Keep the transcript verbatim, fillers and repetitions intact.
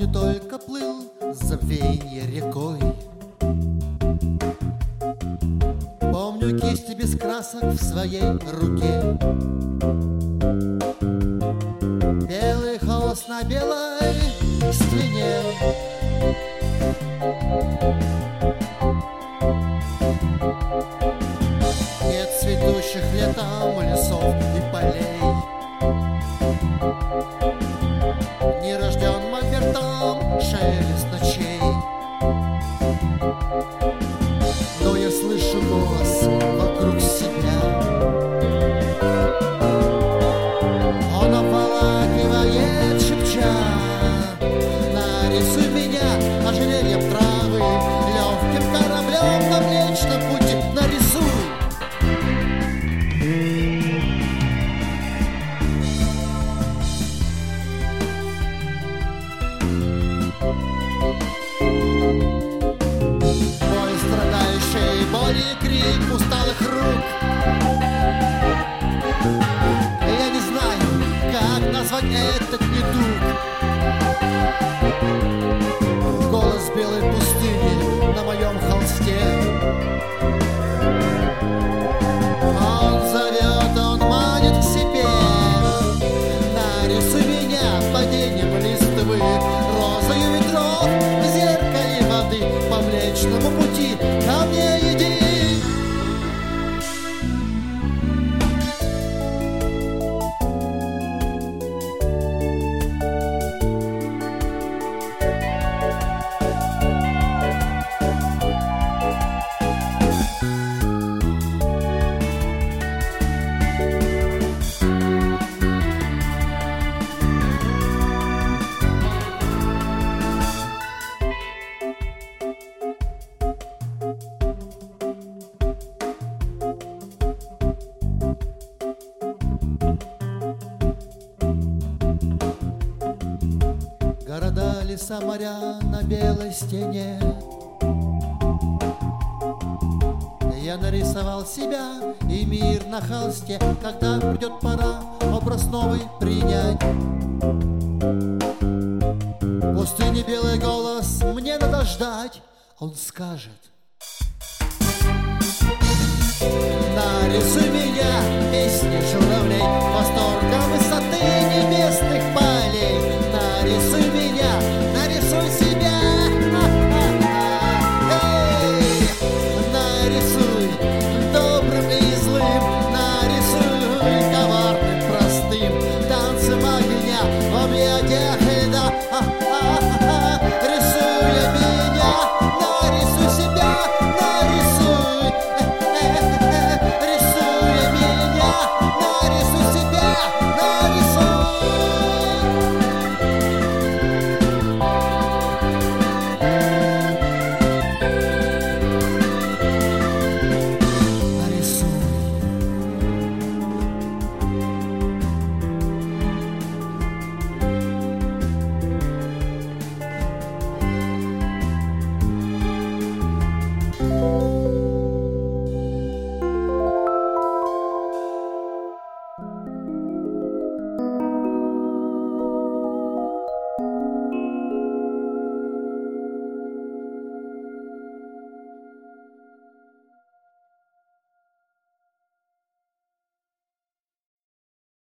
Помню, только плыл забвенье рекой. Помню кисти без красок в своей руке. Белый холст на белой стене. Нет цветущих летом лесов и полей. Не рожден мольбертом шелест ночей. Но я слышу голос вокруг себя. Он обволакивает, шепча: нарисуй меня ожерельем травы, легким кораблем на Млечном пути нарисуй. Мой страдающий болью крик усталых рук. Я не знаю, как назвать этот недуг. Голос белой пустыни на моем холсте. Он зовет, он манит к себе. Нарисуй меня падением листвы, розою ветров в зеркале воды. По Млечному пути ко мне иди. Города, леса, моря на белой стене. Я нарисовал себя и мир на холсте. Когда придет пора образ новый принять, в пустыне белый голос мне надо ждать. Он скажет: нарисуй меня, песни журавлей, восторг